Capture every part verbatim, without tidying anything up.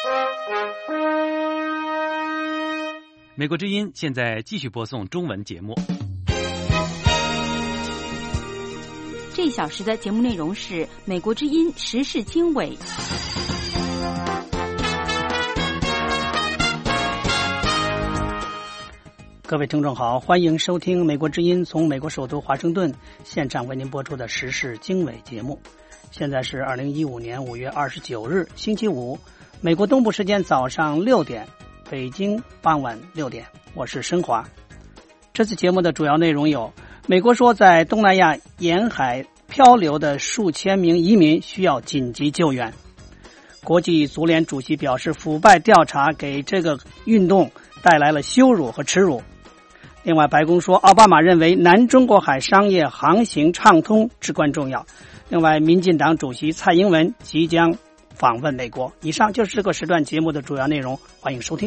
美国之音现在继续播送中文节目。 这一小时的节目内容是美国之音时事经纬。 各位听众好，欢迎收听美国之音从美国首都华盛顿现场为您播出的时事经纬节目。现在是二零一五年五月二十九日星期五，美国东部时间早上六点，北京傍晚六点，我是申华。这次节目的主要内容有：美国说在东南亚沿海漂流的数千名移民需要紧急救援；国际足联主席表示，腐败调查给这个运动带来了羞辱和耻辱。另外，白宫说奥巴马认为南中国海商业航行畅通至关重要。另外，民进党主席蔡英文即将访问美国。以上就是这个时段节目的主要内容，欢迎收听。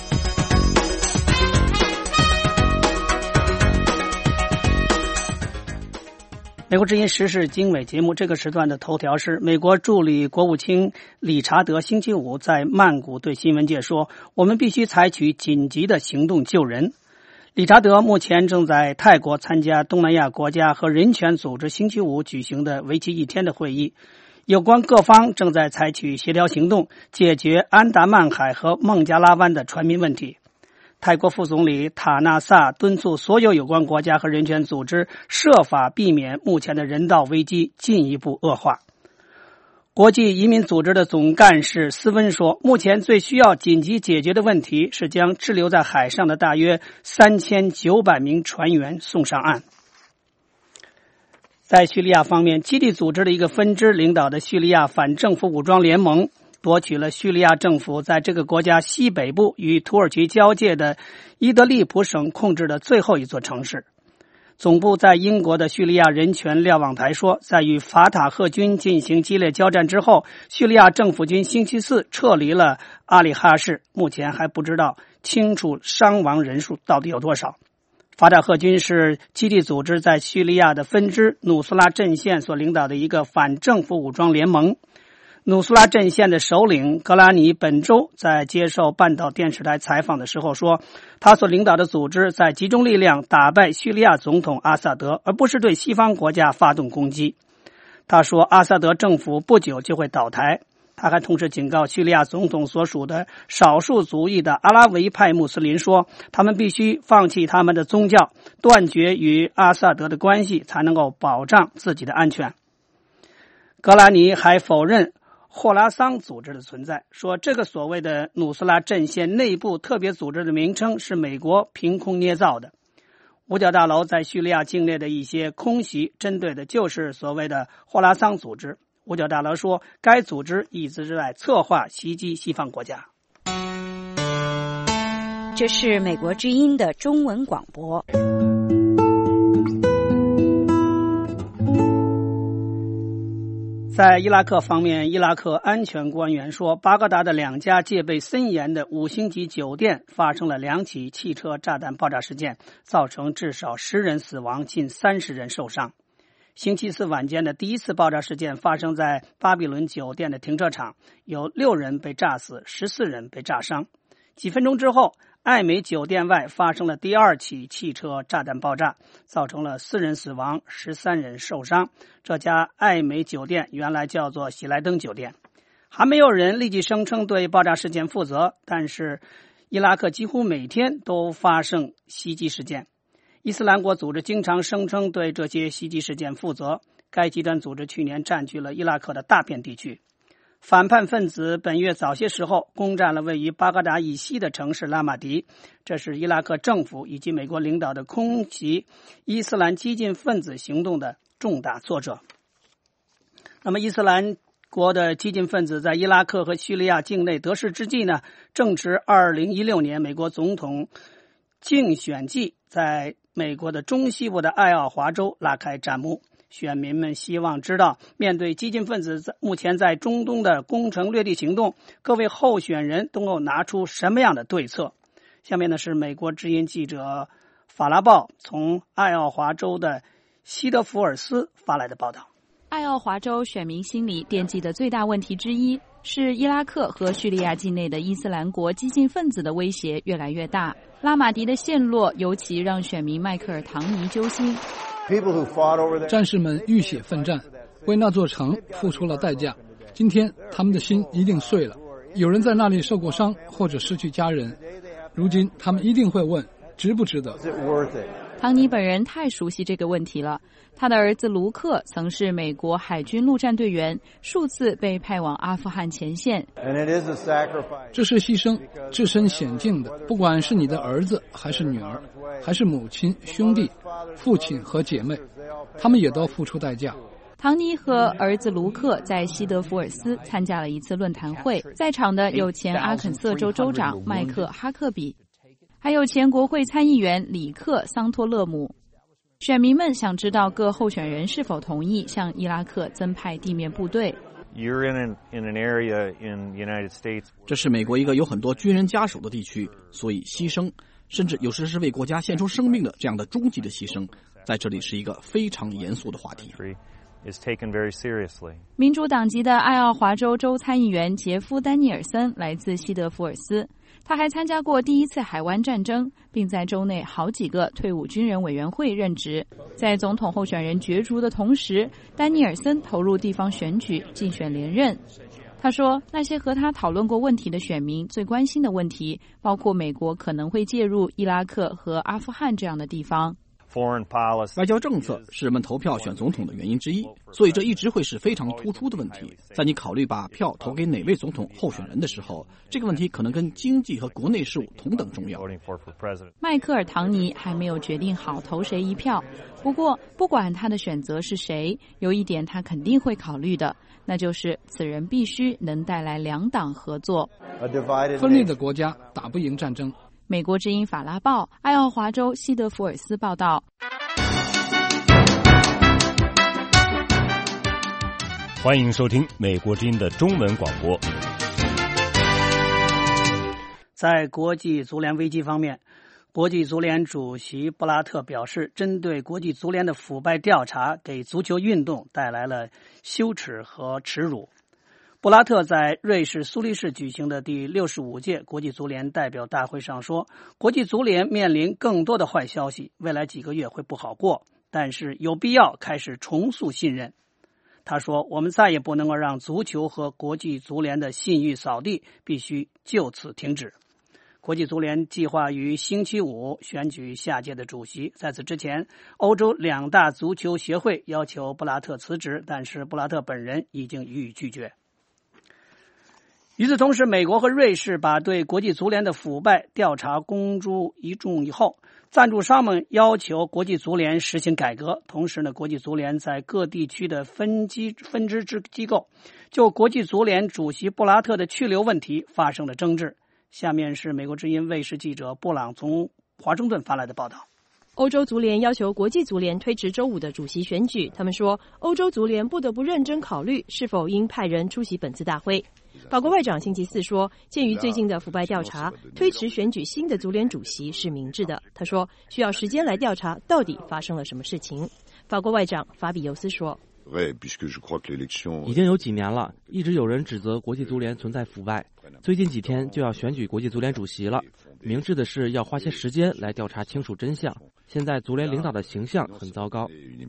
美国之音时事经纬节目这个时段的头条是：美国助理国务卿理查德星期五在曼谷对新闻界说，我们必须采取紧急的行动救人。理查德目前正在泰国参加东南亚国家和人权组织星期五举行的为期一天的会议，有关各方正在采取协调行动，解决安达曼海和孟加拉湾的船民问题。泰国副总理塔纳萨敦促所有有关国家和人权组织设法避免目前的人道危机进一步恶化。国际移民组织的总干事斯温说，目前最需要紧急解决的问题是将滞留在海上的大约三千九百名船员送上岸。在叙利亚方面，基地组织的一个分支领导的叙利亚反政府武装联盟夺取了叙利亚政府在这个国家西北部与土耳其交界的伊德利卜省控制的最后一座城市。总部在英国的叙利亚人权瞭望台说，在与法塔赫军进行激烈交战之后，叙利亚政府军星期四撤离了阿里哈市，目前还不知道清楚伤亡人数到底有多少。法塔赫军是基地组织在叙利亚的分支努苏拉阵线所领导的一个反政府武装联盟。努苏拉阵线的首领格拉尼本周在接受半岛电视台采访的时候说，他所领导的组织在集中力量打败叙利亚总统阿萨德，而不是对西方国家发动攻击。他说阿萨德政府不久就会倒台。他还同时警告叙利亚总统所属的少数族裔的阿拉维派穆斯林说，他们必须放弃他们的宗教，断绝与阿萨德的关系，才能够保障自己的安全。格拉尼还否认霍拉桑组织的存在，说这个所谓的努苏拉阵线内部特别组织的名称是美国凭空捏造的。五角大楼在叙利亚境内的一些空袭针对的就是所谓的霍拉桑组织。五角大楼说，该组织一直在策划袭击西方国家。 这是美国之音的中文广播。 在伊拉克方面，伊拉克安全官员说，巴格达的两家戒备森严的五星级酒店发生了两起汽车炸弹爆炸事件，造成至少十人死亡，近三十人受伤。星期四晚间的第一次爆炸事件发生在巴比伦酒店的停车场，有六人被炸死，十四人被炸伤。几分钟之后，艾美酒店外发生了第二起汽车炸弹爆炸，造成了四人死亡，十三人受伤。这家艾美酒店原来叫做喜来登酒店。还没有人立即声称对爆炸事件负责，但是伊拉克几乎每天都发生袭击事件。伊斯兰国组织经常声称对这些袭击事件负责。该极端组织去年占据了伊拉克的大片地区。反叛分子本月早些时候攻占了位于巴格达以西的城市拉马迪，这是伊拉克政府以及美国领导的空袭伊斯兰激进分子行动的重大挫折。那么伊斯兰国的激进分子在伊拉克和叙利亚境内得势之际呢，正值二零一六年美国总统竞选季在美国的中西部的爱奥华州拉开战幕。选民们希望知道，面对激进分子目前在中东的攻城略地行动，各位候选人都能拿出什么样的对策。下面呢是美国之音记者法拉报从爱奥华州的西德福尔斯发来的报道。 爱奥华州选民心里惦记的最大问题之一， 是伊拉克和叙利亚境内的伊斯兰国激进分子的威胁越来越大。拉马迪的陷落尤其让选民迈克尔·唐尼揪心。 战士们浴血奋战，为那座城付出了代价。今天他们的心一定碎了，有人在那里受过伤或者失去家人，如今他们一定会问，值不值得？ 唐尼本人太熟悉这个问题了。他的儿子卢克曾是美国海军陆战队员，数次被派往阿富汗前线。 这是牺牲，置身险境的，不管是你的儿子还是女儿，还是母亲、兄弟、父亲和姐妹，他们也都付出代价。 唐尼和儿子卢克在西德福尔斯参加了一次论坛会，在场的有前阿肯色州州长麦克哈克比，还有前国会参议员里克桑托勒姆。选民们想知道各候选人是否同意向伊拉克增派地面部队。 这是美国一个有很多军人家属的地区，所以牺牲，甚至有时是为国家献出生命的这样的终极的牺牲，在这里是一个非常严肃的话题。 民主党籍的爱奥华州州参议员杰夫·丹尼尔森来自西德福尔斯，他还参加过第一次海湾战争，并在州内好几个退伍军人委员会任职。在总统候选人角逐的同时，丹尼尔森投入地方选举竞选连任。他说，那些和他讨论过问题的选民最关心的问题包括美国可能会介入伊拉克和阿富汗这样的地方。 外交政策是人们投票选总统的原因之一，所以这一直会是非常突出的问题。在你考虑把票投给哪位总统候选人的时候，这个问题可能跟经济和国内事务同等重要。 迈克尔·唐尼还没有决定好投谁一票，不过不管他的选择是谁，有一点他肯定会考虑的，那就是此人必须能带来两党合作。 分裂的国家打不赢战争。 美国之音法拉报爱奥华州西德福尔斯报道。 欢迎收听美国之音的中文广播。 在国际足联危机方面，国际足联主席布拉特表示，针对国际足联的腐败调查给足球运动带来了羞耻和耻辱。布拉特在瑞士苏黎世举行的第六十五届国际足联代表大会上说，国际足联面临更多的坏消息，未来几个月会不好过，但是有必要开始重塑信任。他说，我们再也不能够让足球和国际足联的信誉扫地，必须就此停止。国际足联计划于星期五选举下届的主席。在此之前，欧洲两大足球协会要求布拉特辞职，但是布拉特本人已经予以拒绝。与此同时，美国和瑞士把对国际足联的腐败调查公诸于众以后，赞助商们要求国际足联实行改革。同时呢，国际足联在各地区的分机分支之机构就国际足联主席布拉特的去留问题发生了争执。下面是美国之音卫视记者布朗从华盛顿发来的报道。 欧洲足联要求国际足联推迟周五的主席选举，他们说，欧洲足联不得不认真考虑是否应派人出席本次大会。法国外长星期四说，鉴于最近的腐败调查，推迟选举新的足联主席是明智的。他说，需要时间来调查到底发生了什么事情。法国外长法比尤斯说， 已经有几年了，一直有人指责国际足联存在腐败，最近几天就要选举国际足联主席了，明智的是要花些时间来调查清楚真相。现在足联领导的形象很糟糕。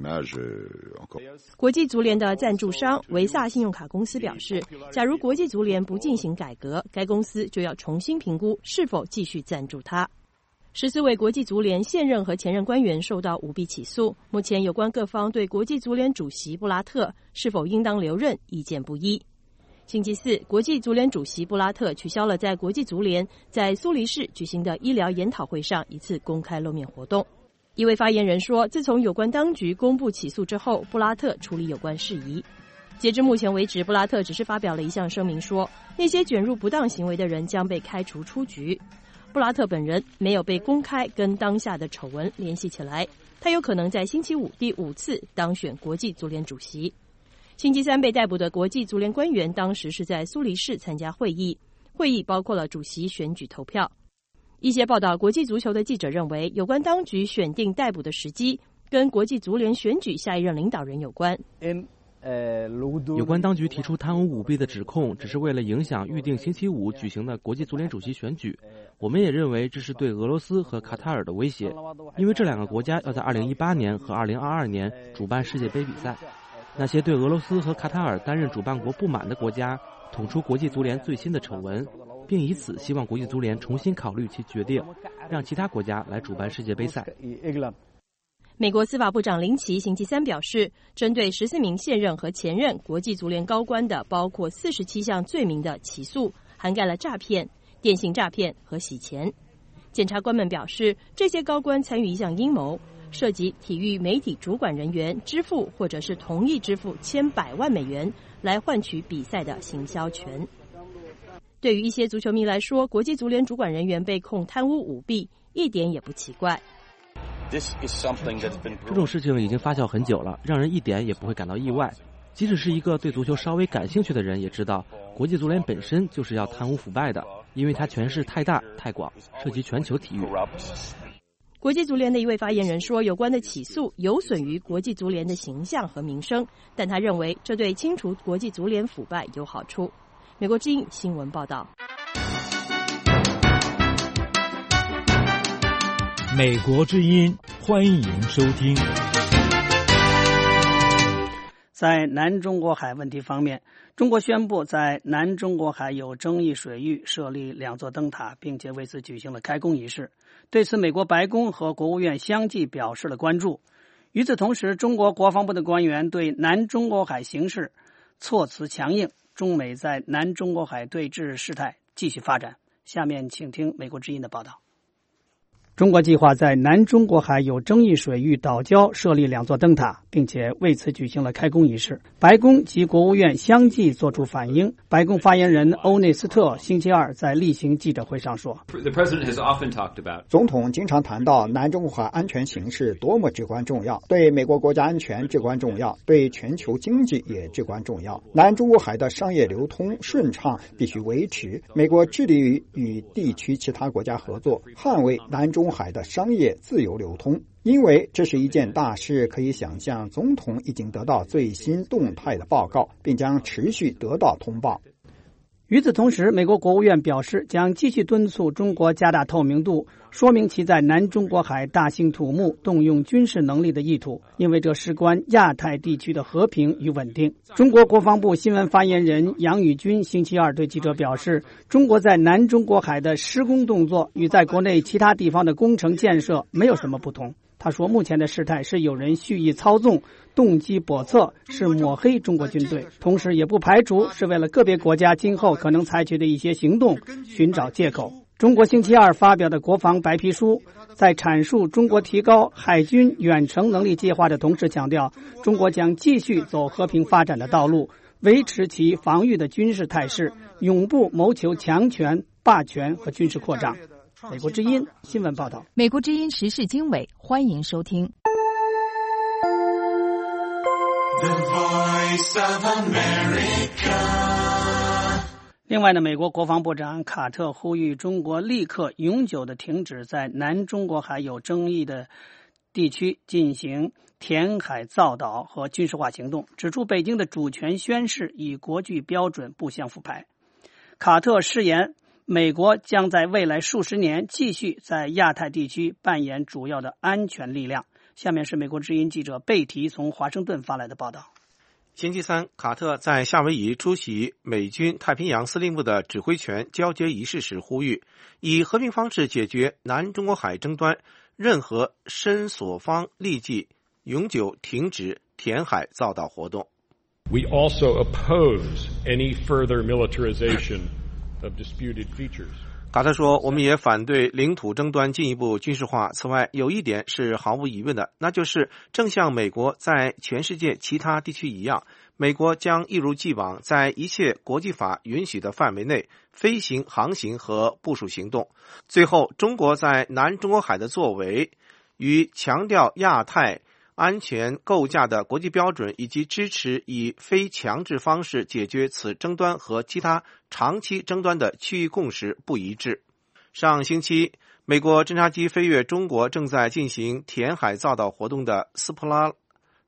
国际足联的赞助商维萨信用卡公司表示，假如国际足联不进行改革，该公司就要重新评估是否继续赞助它。十四位国际足联现任和前任官员受到舞弊起诉，目前有关各方对国际足联主席布拉特是否应当留任意见不一。星期四，国际足联主席布拉特取消了在国际足联在苏黎世举行的医疗研讨会上一次公开露面活动。一位发言人说，自从有关当局公布起诉之后，布拉特处理有关事宜。截至目前为止，布拉特只是发表了一项声明说，那些卷入不当行为的人将被开除出局。布拉特本人没有被公开跟当下的丑闻联系起来，他有可能在星期五第五次当选国际足联主席。星期三被逮捕的国际足联官员当时是在苏黎世参加会议，会议包括了主席选举投票。一些报道国际足球的记者认为，有关当局选定逮捕的时机跟国际足联选举下一任领导人有关。 In 有关当局提出贪污舞弊的指控，只是为了影响预定星期五举行的国际足联主席选举。我们也认为这是对俄罗斯和卡塔尔的威胁，因为这两个国家要在二零一八年和二零二二年主办世界杯比赛。那些对俄罗斯和卡塔尔担任主办国不满的国家，捅出国际足联最新的丑闻，并以此希望国际足联重新考虑其决定，让其他国家来主办世界杯赛。 美国司法部长林奇星期三表示，针对十四名现任和前任国际足联高官的包括四十七项罪名的起诉，涵盖了诈骗、电信诈骗和洗钱。检察官们表示，这些高官参与一项阴谋，涉及体育媒体主管人员支付或者是同意支付千百万美元来换取比赛的行销权。对于一些足球迷来说，国际足联主管人员被控贪污舞弊一点也不奇怪。 这种事情已经发酵很久了，让人一点也不会感到意外。即使是一个对足球稍微感兴趣的人也知道，国际足联本身就是要贪污腐败的，因为它权势太大太广，涉及全球体育。 国际足联的一位发言人说，有关的起诉有损于国际足联的形象和名声，但他认为这对清除国际足联腐败有好处。美国之音新闻报道。 美国之音，欢迎收听。 在南中国海问题方面，中国宣布在南中国海有争议水域设立两座灯塔，并且为此举行了开工仪式。对此，美国白宫和国务院相继表示了关注。与此同时，中国国防部的官员对南中国海形势措辞强硬，中美在南中国海对峙事态继续发展。下面请听美国之音的报道。中国计划在南中国海有争议水域岛礁设立两座灯塔，并且为此举行了开工仪式。白宫及国务院相继作出反应。白宫发言人欧内斯特星期二在例行记者会上说， 总统经常谈到南中国海安全形势多么至关重要，对美国国家安全至关重要，对全球经济也至关重要。南中国海的商业流通顺畅必须维持，美国致力于与地区其他国家合作，捍卫南中海的商业自由流通。因为这是一件大事，可以想象总统已经得到最新动态的报告，并将持续得到通报。 与此同时，美国国务院表示将继续敦促中国加大透明度，说明其在南中国海大兴土木、动用军事能力的意图，因为这事关亚太地区的和平与稳定。中国国防部新闻发言人杨宇军星期二对记者表示，中国在南中国海的施工动作与在国内其他地方的工程建设没有什么不同。他说，目前的事态是有人蓄意操纵，动机叵测，是抹黑中国军队，同时也不排除是为了个别国家今后可能采取的一些行动寻找借口。中国星期二发表的国防白皮书在阐述中国提高海军远程能力计划的同时强调，中国将继续走和平发展的道路，维持其防御的军事态势，永不谋求强权、霸权和军事扩张。美国之音新闻报道。 美国之音时事经纬，欢迎收听。 另外呢，美国国防部长卡特呼吁中国立刻永久的停止在南中国海有争议的地区进行填海造岛和军事化行动，指出北京的主权宣示与国际标准不相符合。卡特誓言，美国将在未来数十年继续在亚太地区扮演主要的安全力量。下面是美国之音记者贝提从华盛顿发来的报道。 星期三，卡特在夏威夷出席美军太平洋司令部的指挥权交接仪式时呼吁，以和平方式解决南中国海争端，任何申索方立即永久停止填海造岛活动。 We also oppose any further militarization of disputed features. 卡特说，我们也反对领土争端进一步军事化。此外，有一点是毫无疑问的，那就是正像美国在全世界其他地区一样，美国将一如既往在一切国际法允许的范围内飞行、航行和部署行动。最后，中国在南中国海的作为与强调亚太安全构架的国际标准，以及支持以非强制方式解决此争端和其他长期争端的区域共识不一致。上星期，美国侦察机飞越中国正在进行填海造岛活动的斯普拉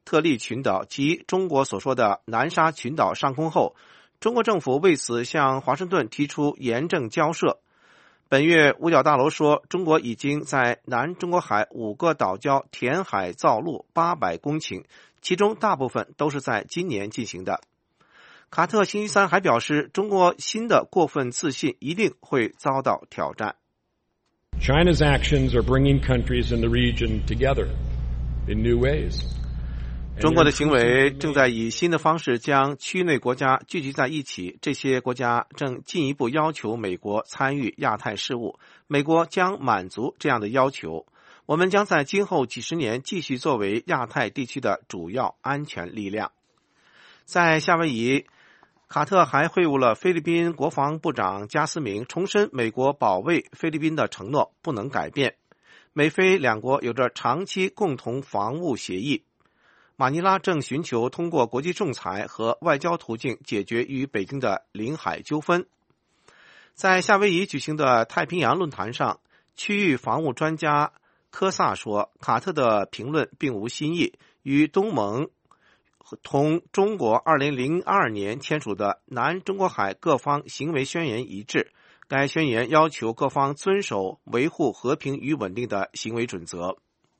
特立群岛及中国所说的南沙群岛上空后，中国政府为此向华盛顿提出严正交涉。本月五角大楼说，中国已经在南中国海五个岛礁填海造陆八百公顷，其中大部分都是在今年进行的。卡特星期三还表示，中国新的过分自信一定会遭到挑战。 China's actions are bringing countries in the region together in new ways. 中国的行为正在以新的方式将区内国家聚集在一起，这些国家正进一步要求美国参与亚太事务，美国将满足这样的要求。我们将在今后几十年继续作为亚太地区的主要安全力量。在夏威夷，卡特还会晤了菲律宾国防部长加斯明，重申美国保卫菲律宾的承诺不能改变。美菲两国有着长期共同防务协议。马尼拉正寻求通过国际仲裁和外交途径解决与北京的领海纠纷。在夏威夷举行的太平洋论坛上，区域防务专家科萨说，卡特的评论并无新意，与东盟同中国二零零二年签署的南中国海各方行为宣言一致。该宣言要求各方遵守维护和平与稳定的行为准则。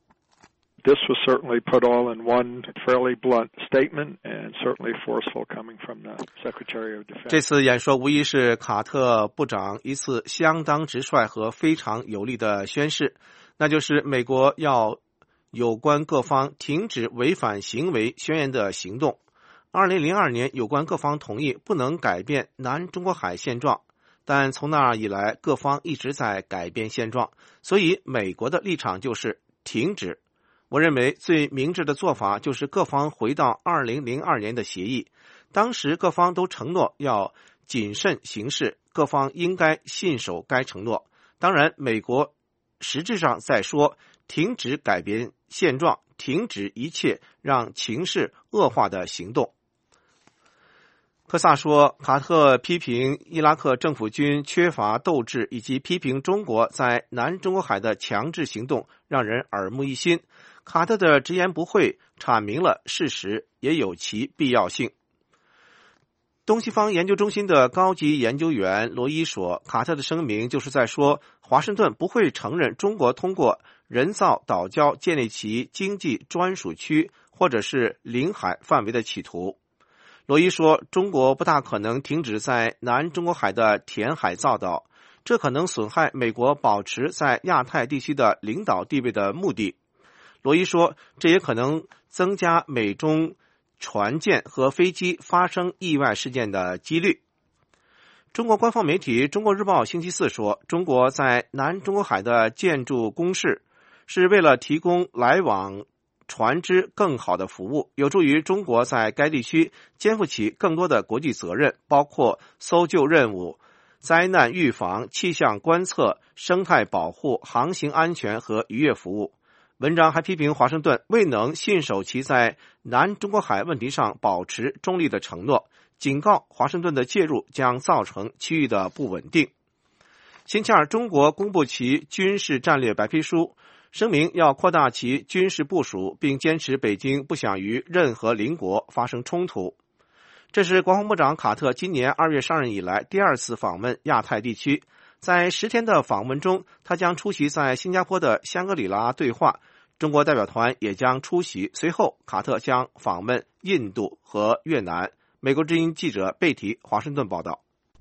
This was certainly put all in one fairly blunt statement and certainly forceful coming from the Secretary of Defense. 这次演说无疑是卡特部长一次相当直率和非常有力的宣示，那就是美国要有关各方停止违反行为宣言的行动。二零零二年，有关各方同意不能改变南中国海现状，但从那以来，各方一直在改变现状，所以美国的立场就是停止。我认为最明智的做法就是各方回到二零零二年的协议，当时各方都承诺要谨慎行事，各方应该信守该承诺。当然，美国实质上在说停止改变现状，停止一切让情势恶化的行动。科萨说，卡特批评伊拉克政府军缺乏斗志，以及批评中国在南中国海的强制行动让人耳目一新。卡特的直言不讳阐明了事实，也有其必要性。东西方研究中心的高级研究员罗伊说，卡特的声明就是在说，华盛顿不会承认中国通过人造岛礁建立其经济专属区或者是领海范围的企图。罗伊说，中国不大可能停止在南中国海的填海造岛，这可能损害美国保持在亚太地区的领导地位的目的。罗伊说，这也可能增加美中船舰和飞机发生意外事件的几率。中国官方媒体《中国日报》星期四说，中国在南中国海的建筑工事是为了提供来往船只更好的服务，有助于中国在该地区肩负起更多的国际责任，包括搜救任务、灾难预防、气象观测、生态保护、航行安全和渔业服务。文章还批评华盛顿未能信守其在南中国海问题上保持中立的承诺，警告华盛顿的介入将造成区域的不稳定。星期二，中国公布其军事战略白皮书，声明要扩大其军事部署，并坚持北京不想与任何邻国发生冲突。这是国防部长卡特今年二月上任以来第二次访问亚太地区。在十天的访问中，他将出席在新加坡的香格里拉对话，中国代表团也将出席。随后，卡特将访问印度和越南。美国之音记者贝提华盛顿报道。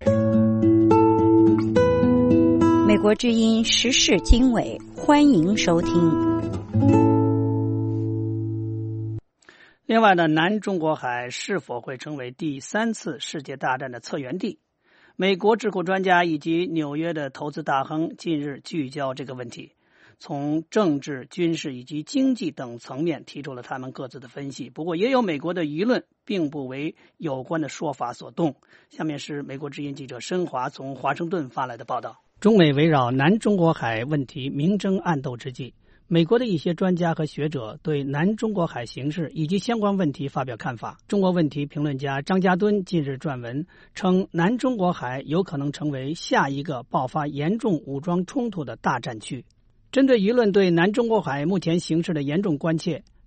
美国之音时事经纬，欢迎收听。 另外呢，南中国海是否会成为第三次世界大战的策源地？美国智库专家以及纽约的投资大亨近日聚焦这个问题，从政治、军事以及经济等层面提出了他们各自的分析。不过，也有美国的舆论并不为有关的说法所动。下面是美国之音记者申华从华盛顿发来的报道。中美围绕南中国海问题明争暗斗之际，美国的一些专家和学者对南中国海形势以及相关问题发表看法。中国问题评论家张家敦近日撰文称，南中国海有可能成为下一个爆发严重武装冲突的大战区。针对舆论对南中国海目前形势的严重关切，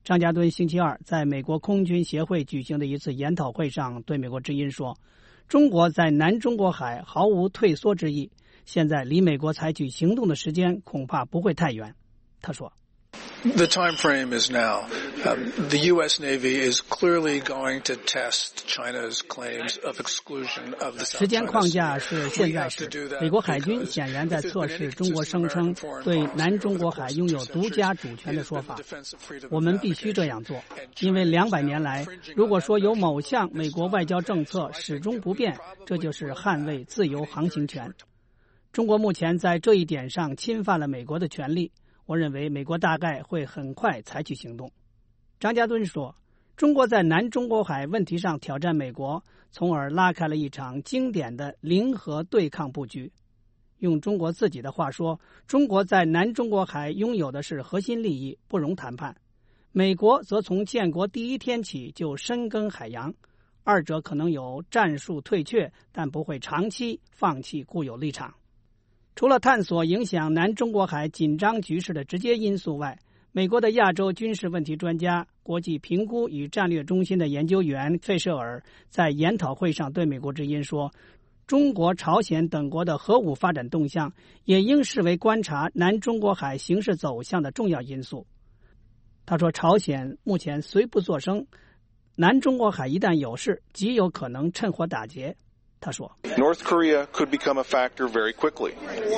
张家敦星期二在美国空军协会举行的一次研讨会上对美国之音说，中国在南中国海毫无退缩之意，现在离美国采取行动的时间恐怕不会太远。他说 The time frame is now. Um, the U S Navy is clearly going to test China's claims of exclusion of the South China Sea. 时间框架是现在时。美国海军显然在测试中国声称对南中国海拥有独家主权的说法。我们必须这样做，因为两百年来，如果说有某项美国外交政策始终不变，这就是捍卫自由航行权。中国目前在这一点上侵犯了美国的权利。我认为美国大概会很快采取行动。张家敦说，中国在南中国海问题上挑战美国，从而拉开了一场经典的零和对抗布局。用中国自己的话说，中国在南中国海拥有的是核心利益，不容谈判。美国则从建国第一天起就深耕海洋，二者可能有战术退却，但不会长期放弃固有立场。除了探索影响南中国海紧张局势的直接因素外，美国的亚洲军事问题专家、国际评估与战略中心的研究员费舍尔在研讨会上对美国之音说，中国、朝鲜等国的核武发展动向也应视为观察南中国海形势走向的重要因素。他说，朝鲜目前虽不作声，南中国海一旦有事，极有可能趁火打劫。他说 North Korea could become a factor very quickly.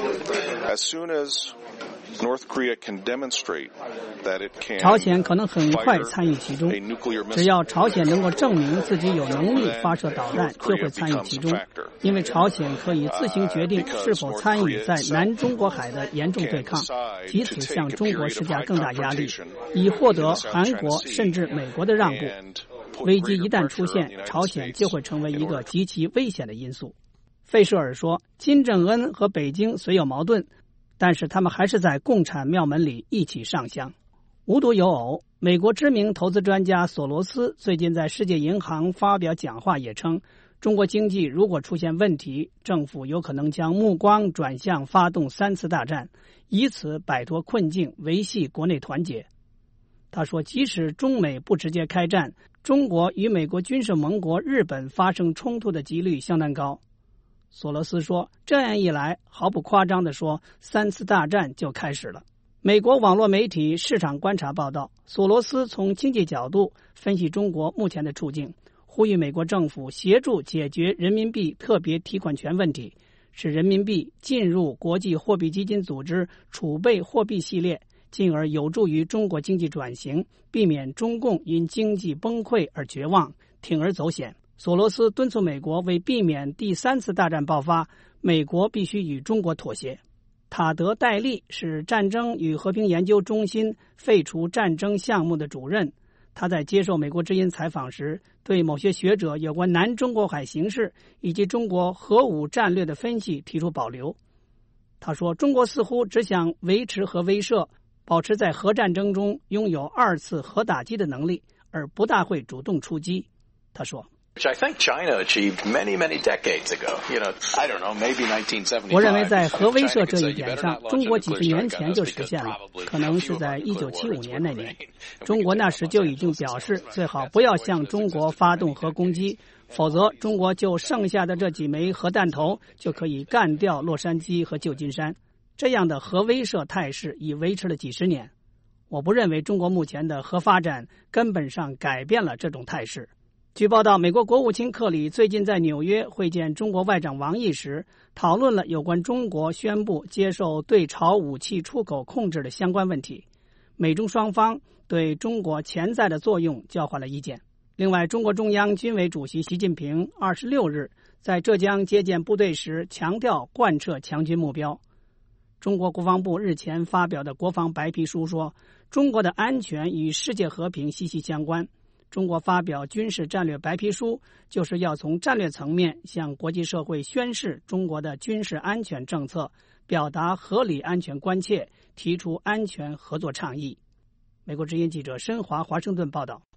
As soon as North Korea can demonstrate that it can 朝鲜可能很快参与其中，只要朝鲜能够证明自己有能力发射导弹，就会参与其中，因为朝鲜可以自行决定是否参与在南中国海的严重对抗，以此向中国施加更大压力，以获得韩国甚至美国的让步。危机一旦出现，朝鲜就会成为一个极其危险的因素。费舍尔说，金正恩和北京虽有矛盾，但是他们还是在共产庙门里一起上香。无独有偶，美国知名投资专家索罗斯最近在世界银行发表讲话，也称中国经济如果出现问题，政府有可能将目光转向发动三次大战，以此摆脱困境，维系国内团结。他说，即使中美不直接开战，中国与美国军事盟国日本发生冲突的几率相当高。索罗斯说，这样一来，毫不夸张地说，三次大战就开始了。美国网络媒体市场观察报道，索罗斯从经济角度分析中国目前的处境，呼吁美国政府协助解决人民币特别提款权问题，使人民币进入国际货币基金组织储备货币系列，进而有助于中国经济转型，避免中共因经济崩溃而绝望，铤而走险。索罗斯敦促美国为避免第三次大战爆发，美国必须与中国妥协。塔德·戴利是战争与和平研究中心废除战争项目的主任，他在接受美国之音采访时，对某些学者有关南中国海形势以及中国核武战略的分析提出保留。他说，中国似乎只想维持核威慑，保持在核战争中拥有二次核打击的能力，而不大会主动出击。他说 Which I think China achieved many, many decades ago. You know, I don't know, maybe nineteen seventy-five. 我认为在核威慑这一点上，中国几十年前就实现了，可能是在一九七五年那年。中国那时就已经表示，最好不要向中国发动核攻击，否则中国就剩下的这几枚核弹头就可以干掉洛杉矶和旧金山。这样的核威慑态势已维持了几十年。我不认为中国目前的核发展根本上改变了这种态势。据报道，美国国务卿克里最近在纽约会见中国外长王毅时，讨论了有关中国宣布接受对朝武器出口控制的相关问题。美中双方对中国潜在的作用交换了意见。另外，中国中央军委主席习近平二十六日在浙江接见部队时强调贯彻强军目标。中国国防部日前发表的国防白皮书说，中国的安全与世界和平息息相关。中国发表军事战略白皮书，就是要从战略层面向国际社会宣示中国的军事安全政策，表达合理安全关切，提出安全合作倡议。美国之音记者申华华盛顿报道。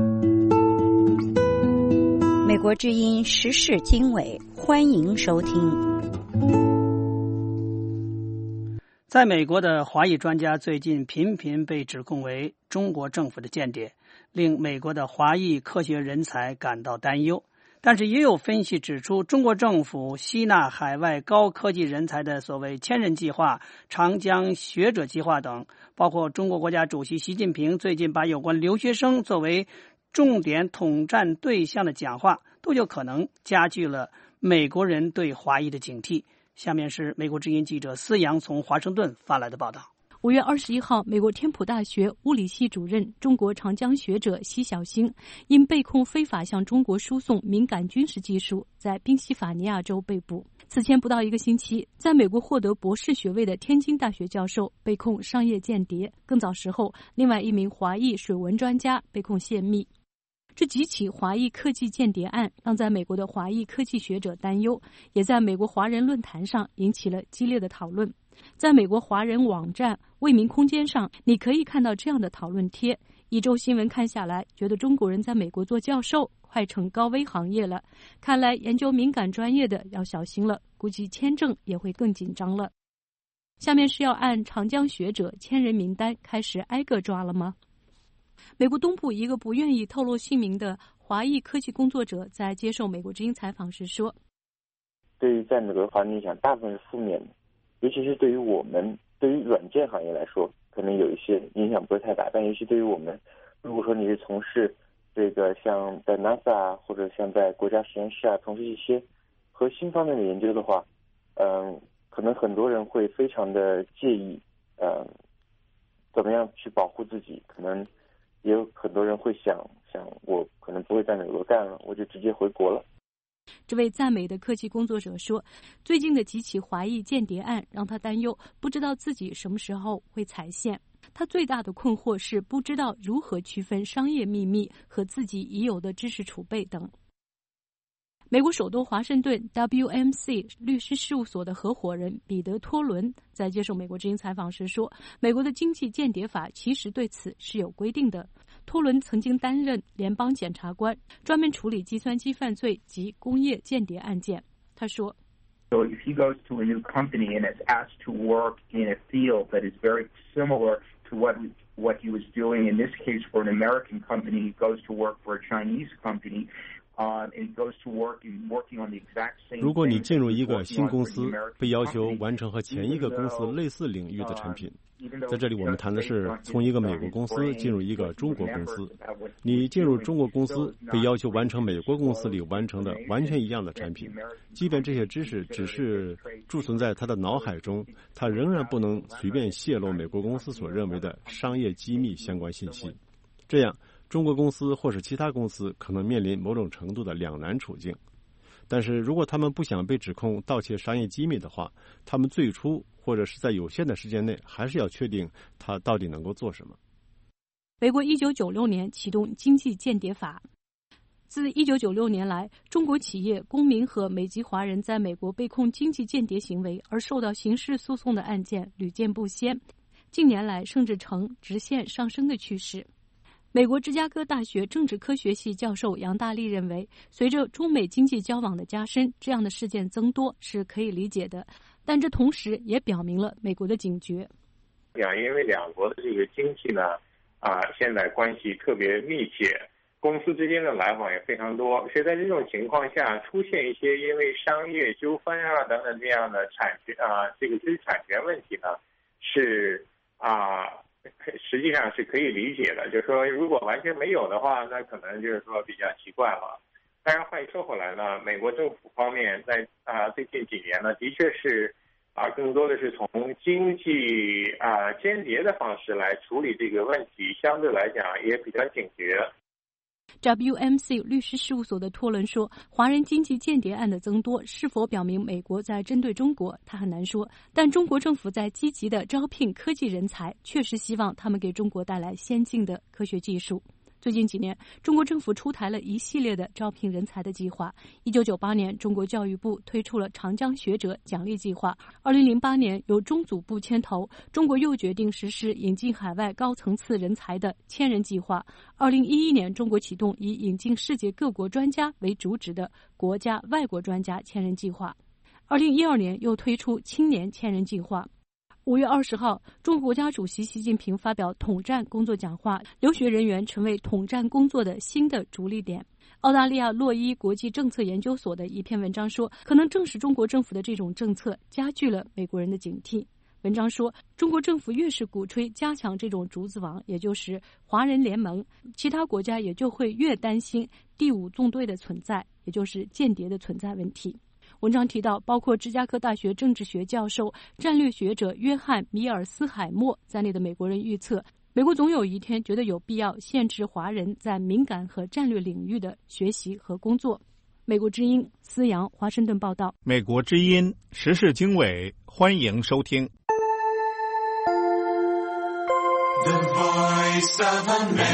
美国之音时事经纬，欢迎收听。 在美国的华裔专家最近频频被指控为中国政府的间谍，令美国的华裔科学人才感到担忧。但是也有分析指出，中国政府吸纳海外高科技人才的所谓千人计划、长江学者计划等，包括中国国家主席习近平最近把有关留学生作为重点统战对象的讲话，都有可能加剧了美国人对华裔的警惕。下面是美国之音记者思阳从华盛顿发来的报道。 五月二十一号，美国天普大学物理系主任、中国长江学者奚晓星因被控非法向中国输送敏感军事技术，在宾夕法尼亚州被捕。此前不到一个星期，在美国获得博士学位的天津大学教授被控商业间谍。更早时候，另外一名华裔水文专家被控泄密。这几起华裔科技间谍案让在美国的华裔科技学者担忧，也在美国华人论坛上引起了激烈的讨论。在美国华人网站为民空间上，你可以看到这样的讨论贴：一周新闻看下来，觉得中国人在美国做教授快成高危行业了，看来研究敏感专业的要小心了，估计签证也会更紧张了。下面是要按长江学者千人名单开始挨个抓了吗？美国东部一个不愿意透露姓名的华裔科技工作者在接受美国之音采访时说： 对于在美国的华人影响大部分是负面的，尤其是对于我们对于软件行业来说，可能有一些影响不会太大，但尤其对于我们，如果说你是从事这个像在 NASA 啊，或者像在国家实验室啊，从事一些核心方面的研究的话，嗯，可能很多人会非常的介意，嗯，怎么样去保护自己，可能也有很多人会想想，我可能不会在美国干了，我就直接回国了。 这位在美的科技工作者说，最近的几起华裔间谍案让他担忧，不知道自己什么时候会踩线。他最大的困惑是不知道如何区分商业秘密和自己已有的知识储备等。美国首都华盛顿 W M C 律师事务所的合伙人彼得·托伦在接受美国之音采访时说，美国的经济间谍法其实对此是有规定的。托伦曾经担任联邦检察官，专门处理计算机犯罪及工业间谍案件。他说 So if he goes to a new company and is asked to work in a field that is very similar to what what he was doing, in this case for an American company, he goes to work for a Chinese company.Uh, and goes to work and working on the exact same. 如果你进入一个新公司，被要求完成和前一个公司类似领域的产品，在这里我们谈的是从一个美国公司进入一个中国公司。你进入中国公司，被要求完成美国公司里完成的完全一样的产品，即便这些知识只是贮存在他的脑海中，他仍然不能随便泄露美国公司所认为的商业机密相关信息。这样中国公司或是其他公司可能面临某种程度的两难处境，但是如果他们不想被指控盗窃商业机密的话，他们最初或者是在有限的时间内还是要确定他到底能够做什么。 美国一九九六年启动经济间谍法，自一九九六年来，中国企业、公民和美籍华人在美国被控经济间谍行为而受到刑事诉讼的案件屡见不鲜，近年来甚至呈直线上升的趋势。美国芝加哥大学政治科学系教授杨大力认为，随着中美经济交往的加深，这样的事件增多是可以理解的，但这同时也表明了美国的警觉。 两因为两国的这个经济呢，啊，现在关系特别密切，公司之间的来往也非常多，所以在这种情况下，出现一些因为商业纠纷啊等等这样的产权啊，这个知识产权问题呢，是啊。实际上是可以理解的，就是说如果完全没有的话，那可能就是说比较奇怪了。当然话又说回来呢，美国政府方面在啊、呃、最近几年呢，的确是啊、呃、更多的是从经济啊、呃、间谍的方式来处理这个问题，相对来讲也比较警觉。 W M C 律师事务所的托伦说，华人经济间谍案的增多是否表明美国在针对中国，他很难说，但中国政府在积极的招聘科技人才，确实希望他们给中国带来先进的科学技术。最近几年，中国政府出台了一系列的招聘人才的计划。一九九八年，中国教育部推出了长江学者奖励计划。二零零八年，由中组部牵头，中国又决定实施引进海外高层次人才的千人计划。二零一一年，中国启动以引进世界各国专家为主旨的国家外国专家千人计划。二零一二年，又推出青年千人计划。 五月二十号，中国国家主席习近平发表统战工作讲话，留学人员成为统战工作的新的着力点。澳大利亚洛伊国际政策研究所的一篇文章说，可能正是中国政府的这种政策加剧了美国人的警惕。文章说，中国政府越是鼓吹加强这种竹子网，也就是华人联盟，其他国家也就会越担心第五纵队的存在，也就是间谍的存在问题。文章提到，包括芝加哥大学政治学教授、战略学者约翰·米尔斯海默在内的美国人预测，美国总有一天觉得有必要限制华人在敏感和战略领域的学习和工作。美国之音思阳华盛顿报道。 美国之音时事经纬，欢迎收听。 The Voice of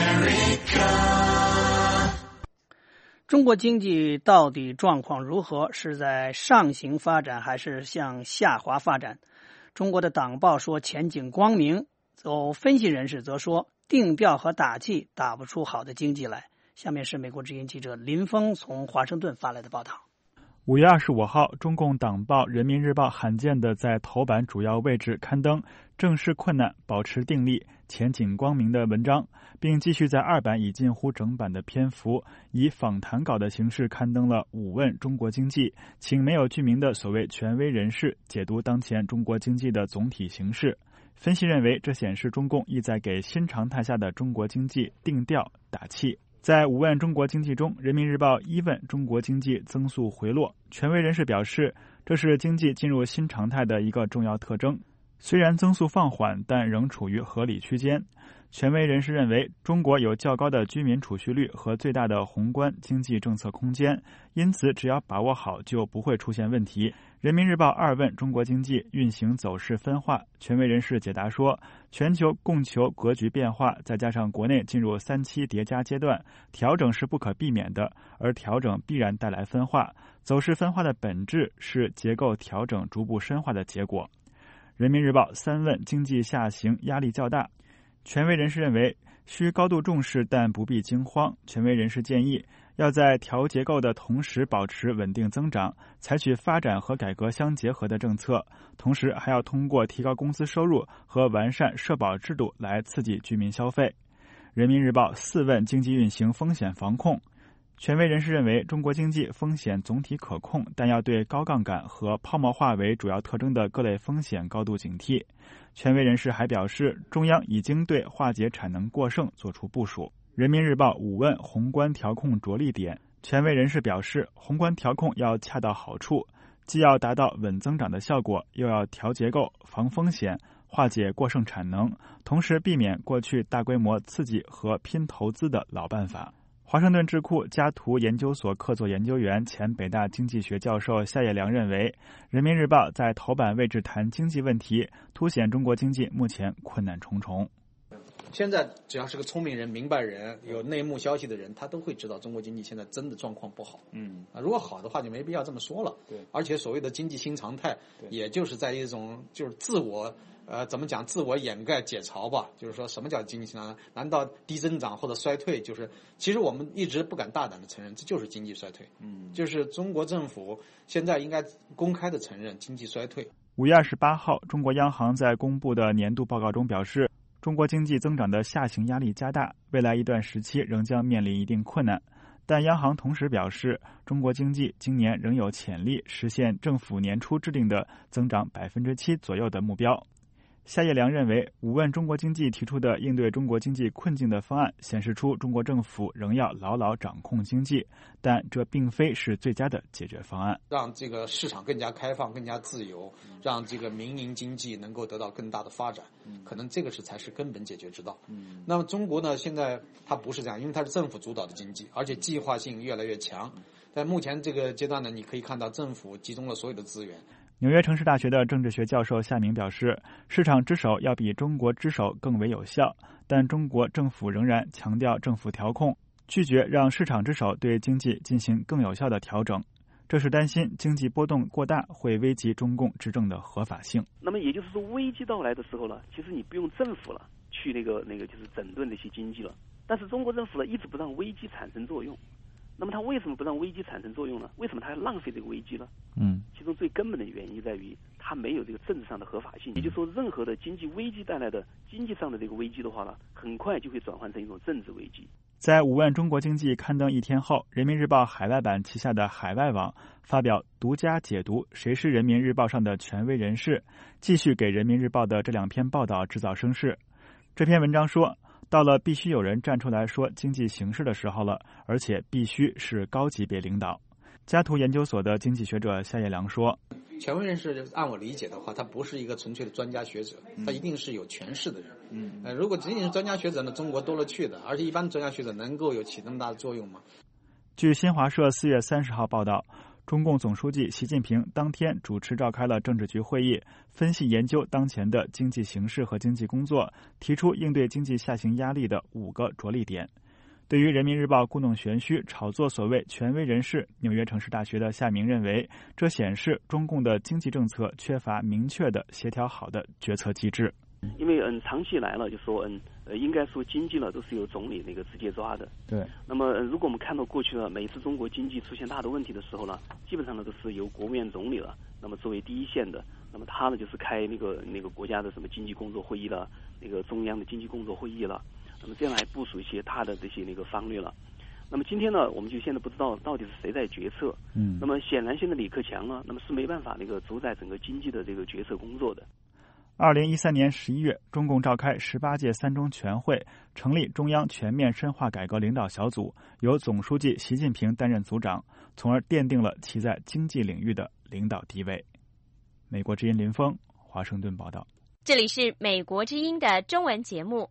America。 中国经济到底状况如何？是在上行发展还是向下滑发展？中国的党报说前景光明，有分析人士则说定调和打击打不出好的经济来。下面是美国之音记者林峰从华盛顿发来的报道。 五月二十五号，中共党报《人民日报》罕见地在头版主要位置刊登“正视困难，保持定力，前景光明”的文章，并继续在二版以近乎整版的篇幅，以访谈稿的形式刊登了“五问中国经济”，请没有具名的所谓权威人士解读当前中国经济的总体形势。分析认为，这显示中共意在给新常态下的中国经济定调打气。在五问中国经济中，人民日报一问中国经济增速回落，权威人士表示，这是经济进入新常态的一个重要特征。虽然增速放缓，但仍处于合理区间。权威人士认为，中国有较高的居民储蓄率和最大的宏观经济政策空间，因此只要把握好，就不会出现问题。人民日报二问中国经济运行走势分化，权威人士解答说，全球供求格局变化，再加上国内进入三期叠加阶段，调整是不可避免的，而调整必然带来分化。走势分化的本质是结构调整逐步深化的结果。人民日报三问经济下行压力较大，权威人士认为需高度重视，但不必惊慌。权威人士建议，要在调结构的同时保持稳定增长，采取发展和改革相结合的政策，同时还要通过提高工资收入和完善社保制度来刺激居民消费。人民日报四问经济运行风险防控，权威人士认为，中国经济风险总体可控，但要对高杠杆和泡沫化为主要特征的各类风险高度警惕。权威人士还表示，中央已经对化解产能过剩作出部署。人民日报五问宏观调控着力点，权威人士表示，宏观调控要恰到好处，既要达到稳增长的效果，又要调结构、防风险、化解过剩产能，同时避免过去大规模刺激和拼投资的老办法。华盛顿智库加图研究所客座研究员、前北大经济学教授夏业良认为，人民日报在头版位置谈经济问题，凸显中国经济目前困难重重。 现在只要是个聪明人、明白人、有内幕消息的人，他都会知道中国经济现在真的状况不好。嗯，啊，如果好的话就没必要这么说了。对，而且所谓的经济新常态，也就是在一种就是自我呃怎么讲自我掩盖解嘲吧。就是说什么叫经济新常态？难道低增长或者衰退？就是其实我们一直不敢大胆的承认，这就是经济衰退。嗯，就是中国政府现在应该公开的承认经济衰退。 五月二十八号，中国央行在公布的年度报告中表示，中国经济增长的下行压力加大，未来一段时期仍将面临一定困难。但央行同时表示，中国经济今年仍有潜力实现政府年初制定的增长百分之七左右的目标。夏业良认为，五问中国经济提出的应对中国经济困境的方案显示出中国政府仍要牢牢掌控经济，但这并非是最佳的解决方案。 让这个市场更加开放、更加自由，让这个民营经济能够得到更大的发展，可能这个是才是根本解决之道。嗯，那么中国呢，现在它不是这样，因为它是政府主导的经济，而且计划性越来越强。在目前这个阶段呢，你可以看到政府集中了所有的资源。 纽约城市大学的政治学教授夏明表示，市场之手要比中国之手更为有效，但中国政府仍然强调政府调控，拒绝让市场之手对经济进行更有效的调整。这是担心经济波动过大会危及中共执政的合法性。 那么也就是说，危机到来的时候呢，其实你不用政府了去那个那个就是整顿这些经济了，但是中国政府呢一直不让危机产生作用。那么他为什么不让危机产生作用呢？为什么他要浪费这个危机呢？嗯，其中最根本的原因在于他它没有这个政治上的合法性。也就是说，任何的经济危机带来的经济上的这个危机的话呢，很快就会转换成一种政治危机。 在五问中国经济刊登一天后，人民日报海外版旗下的海外网发表独家解读谁是人民日报上的权威人士，继续给人民日报的这两篇报道制造声势。这篇文章说，到了必须有人站出来说经济形势的时候了，而且必须是高级别领导。嘉图研究所的经济学者夏叶良说， 权威人士按我理解的话，他不是一个纯粹的专家学者，他一定是有权势的人。嗯，呃，如果仅仅是专家学者呢，中国多了去的，而且一般专家学者能够有起那么大的作用吗？ 据新华社四月三十号报道，中共总书记习近平当天主持召开了政治局会议，分析研究当前的经济形势和经济工作，提出应对经济下行压力的五个着力点。对于人民日报故弄玄虚炒作所谓权威人士，纽约城市大学的夏明认为，这显示中共的经济政策缺乏明确的协调好的决策机制。 因为嗯，长期以来了，就说嗯呃，应该说经济呢都是由总理那个直接抓的。 对。 那么、呃、如果我们看到过去呢，每次中国经济出现大的问题的时候呢，基本上呢都是由国务院总理了，那么作为第一线的，那么他呢就是开那个那个国家的什么经济工作会议了，那个中央的经济工作会议了。那么这样来部署一些他的这些那个方略了。那么今天呢，我们就现在不知道到底是谁在决策。嗯。那么显然现在李克强呢，那么是没办法那个主宰整个经济的这个决策工作的。 二零一三年十一月，中共召开十八届三中全会，成立中央全面深化改革领导小组，由总书记习近平担任组长，从而奠定了其在经济领域的领导地位。美国之音林峰，华盛顿报道。 这里是美国之音的中文节目。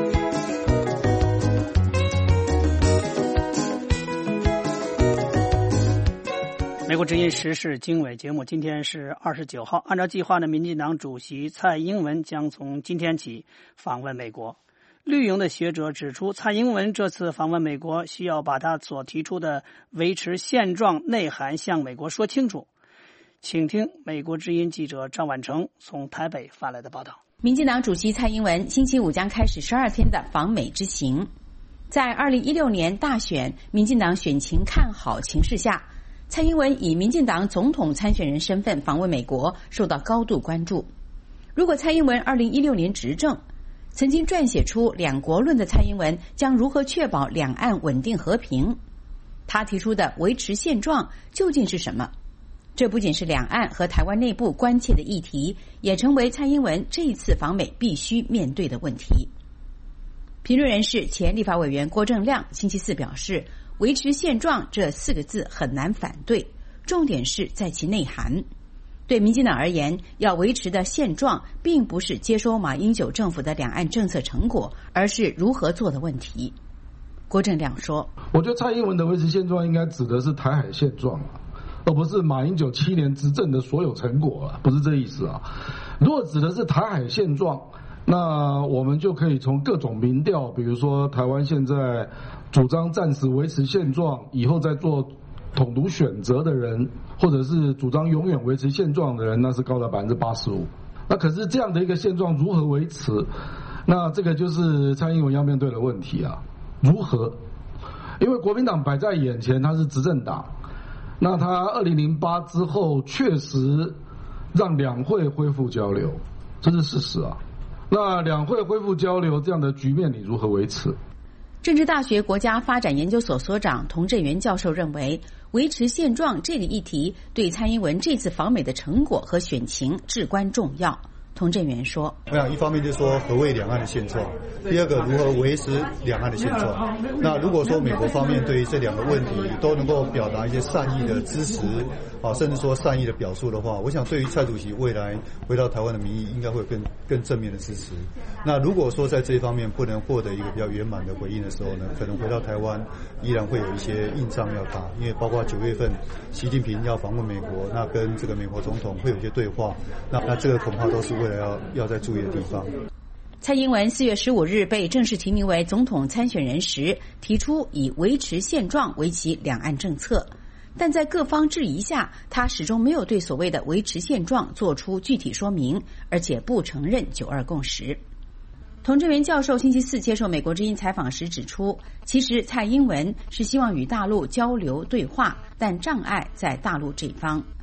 美国之音时事经纬节目，今天是二十九号。按照计划呢，民进党主席蔡英文将从今天起访问美国。绿营的学者指出，蔡英文这次访问美国，需要把他所提出的维持现状内涵向美国说清楚。请听美国之音记者张婉成从台北发来的报道。 民进党主席蔡英文星期五将开始十二天的访美之行。在二零一六年大选民进党选情看好情势下，蔡英文以民进党总统参选人身份访问美国，受到高度关注。如果蔡英文二零一六年执政，曾经撰写出《两国论》的蔡英文将如何确保两岸稳定和平？他提出的维持现状究竟是什么？这不仅是两岸和台湾内部关切的议题，也成为蔡英文这一次访美必须面对的问题。评论人士前立法委员郭正亮星期四表示，维持现状这四个字很难反对，重点是在其内涵。对民进党而言，要维持的现状并不是接收马英九政府的两岸政策成果，而是如何做的问题。郭正亮说， 我觉得蔡英文的维持现状应该指的是台海现状，而不是马英九七年执政的所有成果了，不是这意思啊。如果指的是台海现状，那我们就可以从各种民调，比如说台湾现在主张暂时维持现状，以后再做统独选择的人，或者是主张永远维持现状的人，那是高达百分之八十五。那可是这样的一个现状如何维持？那这个就是蔡英文要面对的问题啊，如何？因为国民党摆在眼前，他是执政党。那他二零零八之后确实让两会恢复交流，这是事实啊。那两会恢复交流这样的局面，你如何维持？ 政治大学国家发展研究所所长童振源教授认为，维持现状这个议题对蔡英文这次访美的成果和选情至关重要。童振源说， 我想一方面就是说何谓两岸的现状，第二个如何维持两岸的现状。那如果说美国方面对于这两个问题都能够表达一些善意的支持啊，甚至说善意的表述的话，我想对于蔡主席未来回到台湾的民意应该会更更正面的支持。那如果说在这一方面不能获得一个比较圆满的回应的时候呢，可能回到台湾依然会有一些硬仗要打，因为包括九月份习近平要访问美国，那跟这个美国总统会有一些对话，那那这个恐怕都是未来要要再注意的地方。 蔡英文四月十五日被正式提名为总统参选人时，提出以维持现状为其两岸政策，但在各方质疑下，他始终没有对所谓的维持现状做出具体说明，而且不承认九二共识。童振源教授星期四接受美国之音采访时指出，其实蔡英文是希望与大陆交流对话，但障碍在大陆这方。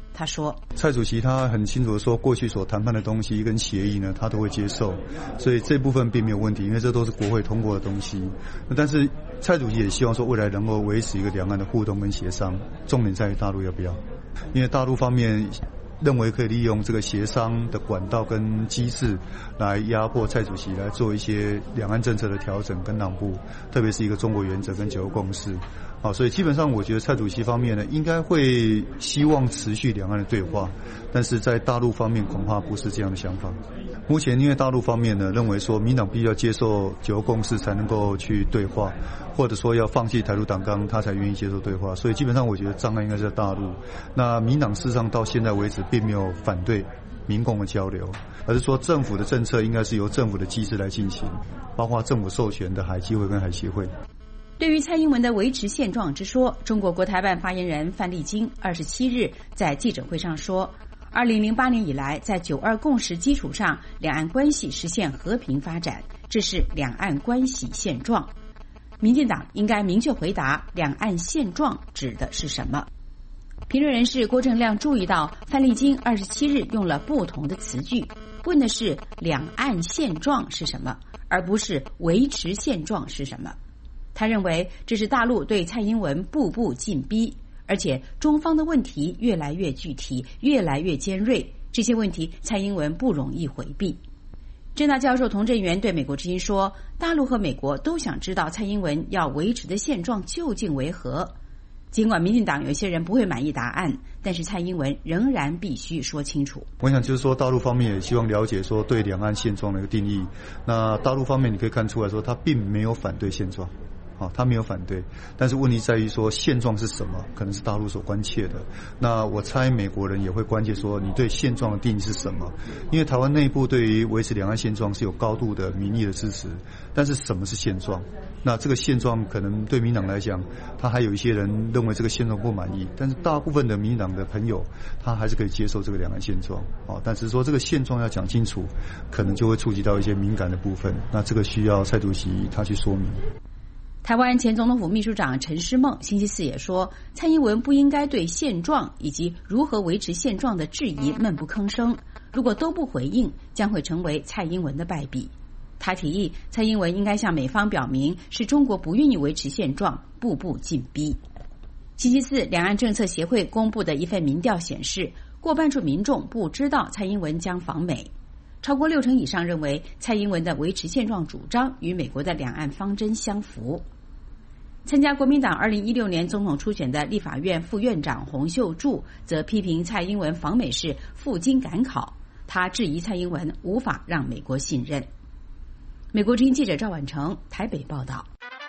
他说：“ 蔡主席他很清楚的说，过去所谈判的东西跟协议呢，他都会接受，所以这部分并没有问题，因为这都是国会通过的东西。但是蔡主席也希望说，未来能够维持一个两岸的互动跟协商，重点在于大陆要不要，因为大陆方面认为可以利用这个协商的管道跟机制来压迫蔡主席，来做一些两岸政策的调整跟让步，特别是一个中国原则跟九二共识。好，所以基本上我觉得蔡主席方面呢，应该会希望持续两岸的对话，但是在大陆方面恐怕不是这样的想法。目前因为大陆方面呢认为说，民党必须要接受九二共识才能够去对话，或者说要放弃台独党纲，他才愿意接受对话。所以基本上我觉得障碍应该是在大陆。那民党事实上到现在为止并没有反对民共的交流，而是说政府的政策应该是由政府的机制来进行，包括政府授权的海基会跟海协会。 对于蔡英文的维持现状之说，中国国台办发言人范丽晶二十七日在记者会上说，二零零八年以来，在九二共识基础上，两岸关系实现和平发展，这是两岸关系现状。民进党应该明确回答，两岸现状指的是什么？评论人士郭正亮注意到，范丽晶二十七日用了不同的词句，问的是两岸现状是什么，而不是维持现状是什么。他认为这是大陆对蔡英文步步进逼，而且中方的问题越来越具体，越来越尖锐，这些问题蔡英文不容易回避。政大教授童振源对美国之音说，大陆和美国都想知道蔡英文要维持的现状究竟为何。尽管民进党有些人不会满意答案，但是蔡英文仍然必须说清楚。 我想就是说，大陆方面也希望了解说对两岸现状的一个定义。那大陆方面你可以看出来说，他并没有反对现状。啊，他没有反对，但是问题在于说现状是什么，可能是大陆所关切的。那我猜美国人也会关切说你对现状的定义是什么，因为台湾内部对于维持两岸现状是有高度的民意的支持，但是什么是现状？那这个现状可能对民党来讲，他还有一些人认为这个现状不满意，但是大部分的民党的朋友他还是可以接受这个两岸现状。哦，但是说这个现状要讲清楚，可能就会触及到一些敏感的部分，那这个需要蔡主席他去说明。 台湾前总统府秘书长陈诗梦星期四也说，蔡英文不应该对现状以及如何维持现状的质疑闷不吭声，如果都不回应，将会成为蔡英文的败笔。他提议蔡英文应该向美方表明，是中国不愿意维持现状，步步进逼。星期四，两岸政策协会公布的一份民调显示，过半数民众不知道蔡英文将访美，超过六成以上认为蔡英文的维持现状主张与美国的两岸方针相符。参加国民党二零一六年总统初选的立法院副院长洪秀柱则批评蔡英文访美是赴京赶考，他质疑蔡英文无法让美国信任。美国之音记者赵婉成台北报道。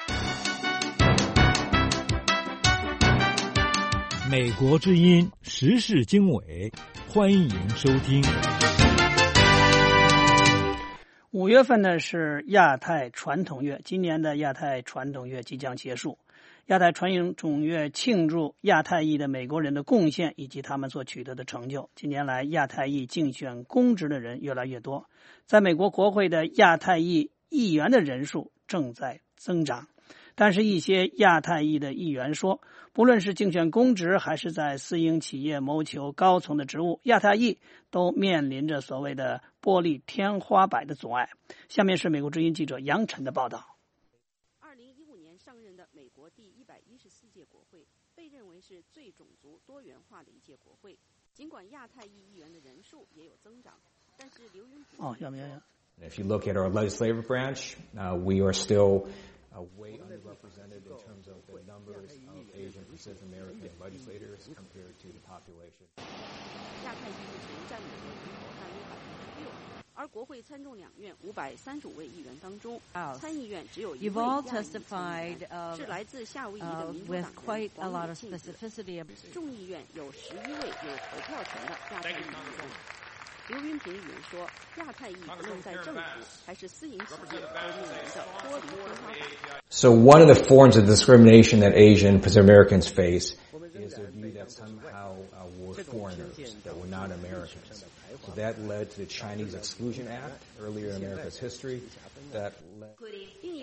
美国之音时事经纬，欢迎收听。 五月份呢是亚太传统月，今年的亚太传统月即将结束。亚太传统月庆祝亚太裔的美国人的贡献以及他们所取得的成就。近年来，亚太裔竞选公职的人越来越多，在美国国会的亚太裔议员的人数正在增长。但是，一些亚太裔的议员说，不论是竞选公职还是在私营企业谋求高层的职务，亚太裔都面临着所谓的玻璃天花板的阻碍。下面是美国之音记者杨晨的报道。 二零一五年上任的美国第一百一十四届国会被认为是最种族多元化的一届国会，尽管亚太裔议员的人数也有增长，但是刘云平哦，要不要要 If you look at our legislative branch, uh, we are still uh, way underrepresented in terms of the numbers of Asian Pacific American legislators compared to the population. 亚太裔目前占美国人口大约百分之六，而国会参众两院五百三十五位议员当中，参议院只有一位亚裔参议员，是来自夏威夷的民主党人黄美庆子。众议院有十一位有投票权的亚太裔民众。刘云平议员说，亚太裔不论在政府还是私营企业都面临着玻璃天花板。 So one of the forms of discrimination that Asian Pacific Americans face is the view that somehow uh, we're foreigners, that we're not Americans. So that led to the Chinese Exclusion Act earlier in America's history. That led... 另一位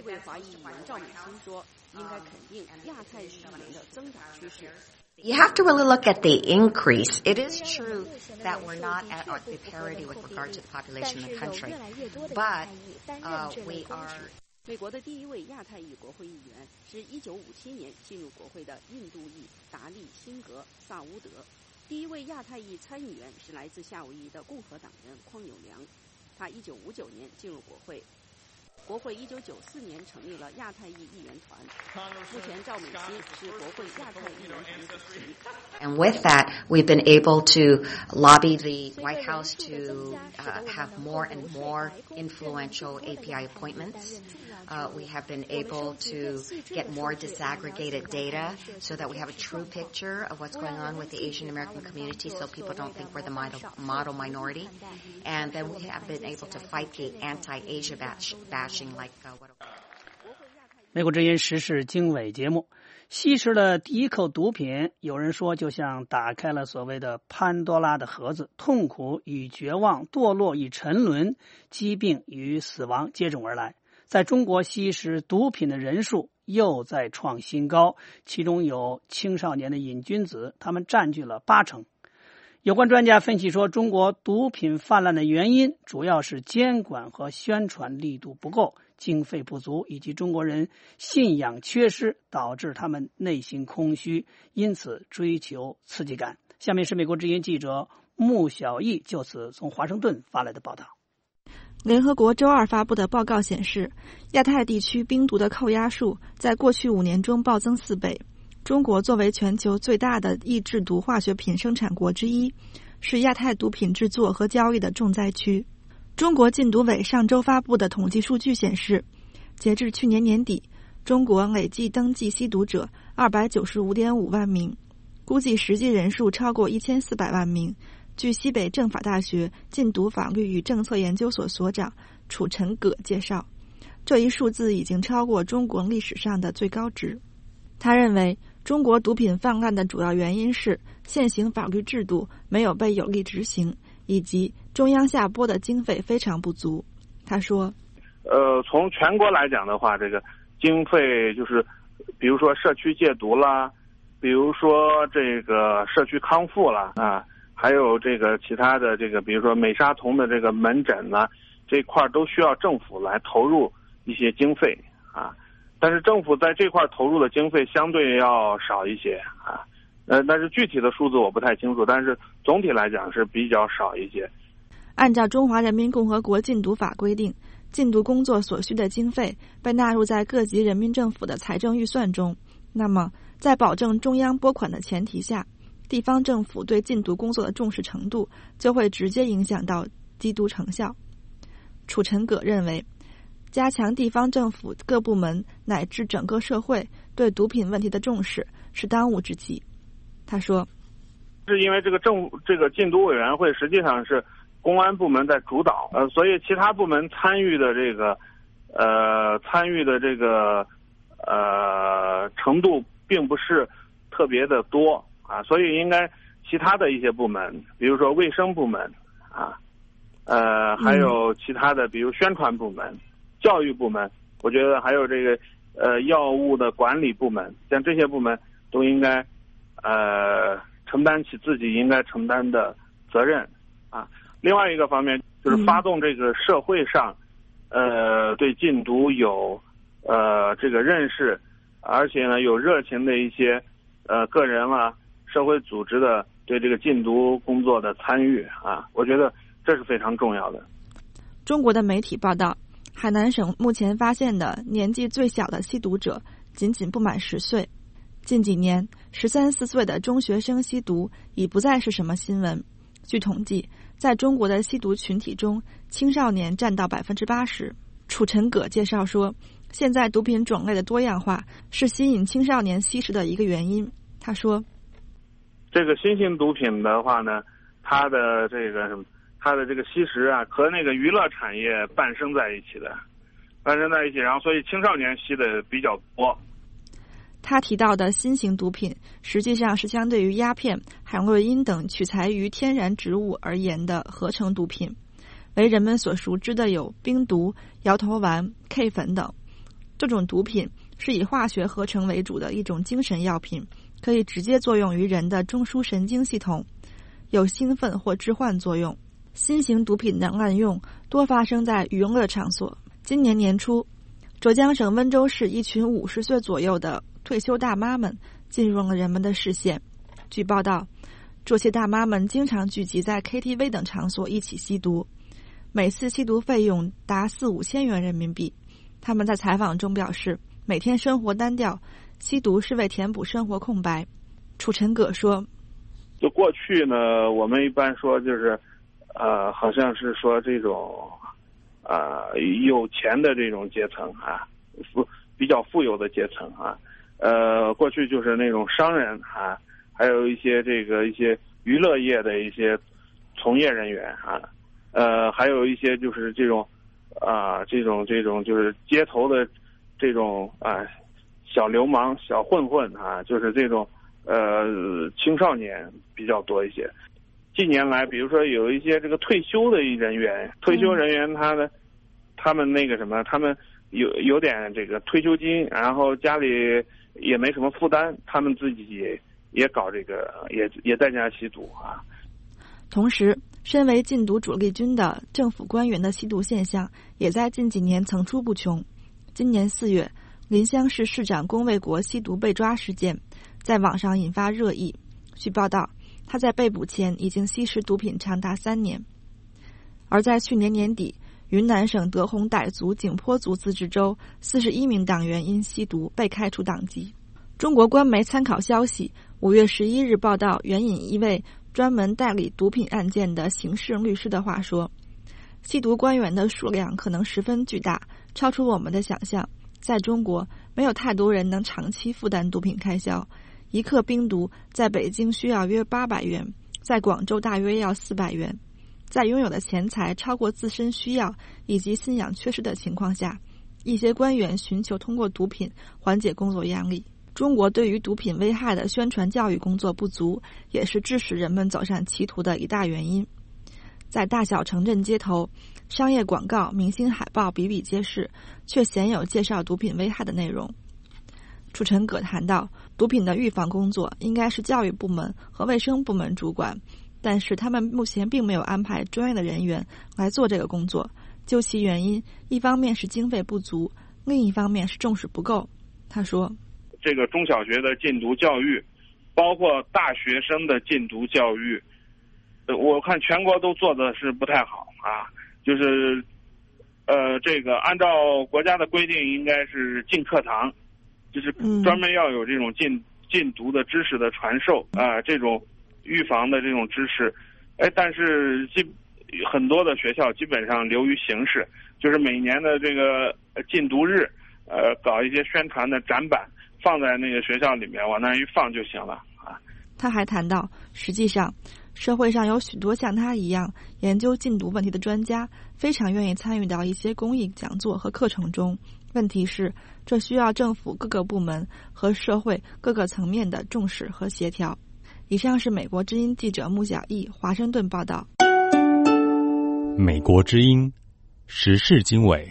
会华裔议员赵美心说，应该肯定亚太语言的增长趋势。 You have to really look at the increase. It is true that we're not at the parity with regard to the population in the country, but uh, we are. 美国的第一位亚太裔国会议员是一九五七年进入国会的印度裔达利辛格萨乌德，第一位亚太裔参议员是来自夏威夷的共和党人匡友良，他一九五九年进入国会。国会一九九四年成立了亚太裔议员团，目前赵美心是国会亚太议员团主席。 And with that, we've been able to lobby the White House to uh, have more and more influential A P I appointments. Uh, we have been able to get more disaggregated data so that we have a true picture of what's going on with the Asian American community so people don't think we're the model, model minority. And then we have been able to fight the anti-Asia bash, bashing like uh, what... 美国之音时事经纬节目，吸食了第一口毒品，有人说就像打开了所谓的潘多拉的盒子，痛苦与绝望、堕落与沉沦、疾病与死亡接踵而来。在中国，吸食毒品的人数又在创新高，其中有青少年的瘾君子，他们占据了八成。有关专家分析说，中国毒品泛滥的原因主要是监管和宣传力度不够，经费不足，以及中国人信仰缺失，导致他们内心空虚，因此追求刺激感。下面是美国之音记者穆小艺就此从华盛顿发来的报道。 联合国周二发布的报告显示，亚太地区冰毒的扣押数在过去五年中暴增四倍。中国作为全球最大的易制毒化学品生产国之一，是亚太毒品制作和交易的重灾区。中国禁毒委上周发布的统计数据显示，截至去年年底，中国累计登记吸毒者 二百九十五点五万名，估计实际人数超过一千四百万名。据西北政法大学禁毒法律与政策研究所所长楚晨葛介绍，这一数字已经超过中国历史上的最高值。他认为，中国毒品泛滥的主要原因是现行法律制度没有被有力执行，以及中央下拨的经费非常不足。他说， 呃，从全国来讲的话，这个经费就是，比如说社区戒毒啦，比如说这个社区康复啦，啊，还有这个其他的这个，比如说美沙酮的这个门诊呢，这块都需要政府来投入一些经费啊。但是政府在这块投入的经费相对要少一些啊，呃，但是具体的数字我不太清楚，但是总体来讲是比较少一些。 按照中华人民共和国禁毒法规定，禁毒工作所需的经费被纳入在各级人民政府的财政预算中。那么，在保证中央拨款的前提下，地方政府对禁毒工作的重视程度就会直接影响到缉毒成效。楚晨葛认为，加强地方政府各部门乃至整个社会对毒品问题的重视是当务之急。他说， 是因为这个政这个禁毒委员会实际上是公安部门在主导，呃，所以其他部门参与的这个呃参与的这个呃程度并不是特别的多啊，所以应该其他的一些部门，比如说卫生部门啊，呃，还有其他的，比如宣传部门、教育部门，我觉得还有这个呃药物的管理部门，像这些部门都应该呃承担起自己应该承担的责任啊。另外一个方面就是发动这个社会上呃对禁毒有呃这个认识，而且呢有热情的一些呃个人啊、社会组织的对这个禁毒工作的参与啊，我觉得这是非常重要的。 中国的媒体报道，海南省目前发现的年纪最小的吸毒者仅仅不满十岁。近几年，十三四岁的中学生吸毒已不再是什么新闻。据统计，在中国的吸毒群体中，青少年占到百分之八十。楚晨葛介绍说，现在毒品种类的多样化是吸引青少年吸食的一个原因。他说， 这个新型毒品的话呢，它的这个什么？它的这个吸食啊，和那个娱乐产业伴生在一起的，伴生在一起，然后所以青少年吸的比较多。 他提到的新型毒品，实际上是相对于鸦片、海洛因等取材于天然植物而言的合成毒品，为人们所熟知的有冰毒、摇头丸、K 粉等。 这种毒品是以化学合成为主的一种精神药品，可以直接作用于人的中枢神经系统，有兴奋或致幻作用。新型毒品的滥用多发生在娱乐场所。今年年初，浙江省温州市一群五十岁左右的退休大妈们进入了人们的视线。据报道，这些大妈们经常聚集在 K T V 等场所一起吸毒，每次吸毒费用达四五千元人民币。他们在采访中表示，每天生活单调，吸毒是为填补生活空白。楚晨葛说， 就过去呢，我们一般说就是呃，好像是说这种呃有钱的这种阶层啊，富比较富有的阶层啊，呃，过去就是那种商人啊，还有一些这个一些娱乐业的一些从业人员啊，呃，还有一些就是这种啊、呃、这种这种就是街头的这种啊、呃、小流氓、小混混啊，就是这种呃青少年比较多一些。近年来，比如说有一些这个退休的人员，退休人员他的他们那个什么，他们有有点这个退休金，然后家里也没什么负担，他们自己也也搞这个，也也在家吸毒啊。 同时，身为禁毒主力军的政府官员的吸毒现象，也在近几年层出不穷。今年四月，临湘市市长龚卫国吸毒被抓事件，在网上引发热议。据报道，他在被捕前已经吸食毒品长达三年。而在去年年底，云南省德宏傣族景颇族自治州四十一名党员因吸毒被开除党籍。中国官媒参考消息五月十一日报道，援引一位专门代理毒品案件的刑事律师的话说，吸毒官员的数量可能十分巨大，超出我们的想象。在中国，没有太多人能长期负担毒品开销。一克冰毒在北京需要约八百元，在广州大约要四百元。在拥有的钱财超过自身需要以及信仰缺失的情况下，一些官员寻求通过毒品缓解工作压力。中国对于毒品危害的宣传教育工作不足，也是致使人们走上歧途的一大原因。在大小城镇街头，商业广告、明星海报比比皆是，却鲜有介绍毒品危害的内容。楚晨葛谈到，毒品的预防工作应该是教育部门和卫生部门主管，但是他们目前并没有安排专业的人员来做这个工作。究其原因，一方面是经费不足，另一方面是重视不够。他说， 这个中小学的禁毒教育，包括大学生的禁毒教育，我看全国都做的是不太好啊。就是呃，这个按照国家的规定，应该是禁课堂，就是专门要有这种禁禁毒的知识的传授啊、呃，这种预防的这种知识。哎，但是基很多的学校基本上流于形式，就是每年的这个禁毒日，呃，搞一些宣传的展板，放在那个学校里面，往那一放就行了啊。 他还谈到，实际上社会上有许多像他一样研究禁毒问题的专家，非常愿意参与到一些公益讲座和课程中。问题是，这需要政府各个部门和社会各个层面的重视和协调。以上是美国之音记者穆小艺华盛顿报道。 美国之音时事经纬。